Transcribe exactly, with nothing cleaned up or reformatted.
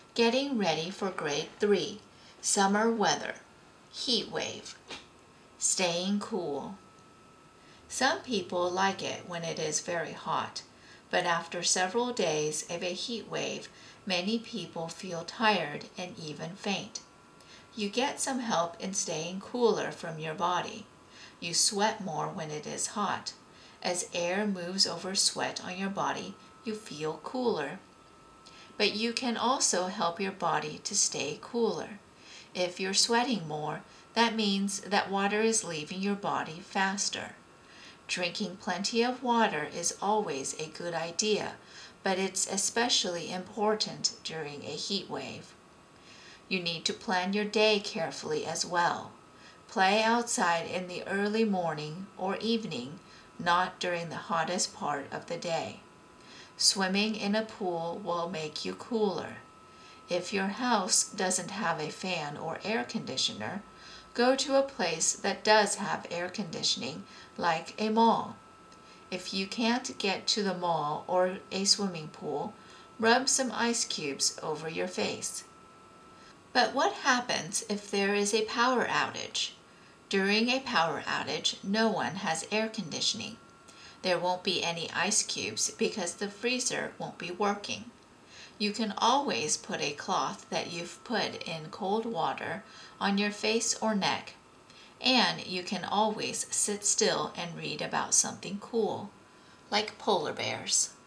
Getting ready for grade three, summer weather, heat wave, staying cool. Some people like it when it is very hot, but after several days of a heat wave, many people feel tired and even faint. You get some help in staying cooler from your body. You sweat more when it is hot. As air moves over sweat on your body, you feel cooler. But you can also help your body to stay cooler. If you're sweating more, that means that water is leaving your body faster. Drinking plenty of water is always a good idea, but it's especially important during a heat wave. You need to plan your day carefully as well. Play outside in the early morning or evening, not during the hottest part of the day. Swimming in a pool will make you cooler. If your house doesn't have a fan or air conditioner, go to a place that does have air conditioning, like a mall. If you can't get to the mall or a swimming pool, rub some ice cubes over your face. But what happens if there is a power outage? During a power outage, no one has air conditioning. There won't be any ice cubes because the freezer won't be working. You can always put a cloth that you've put in cold water on your face or neck. And you can always sit still and read about something cool, like polar bears.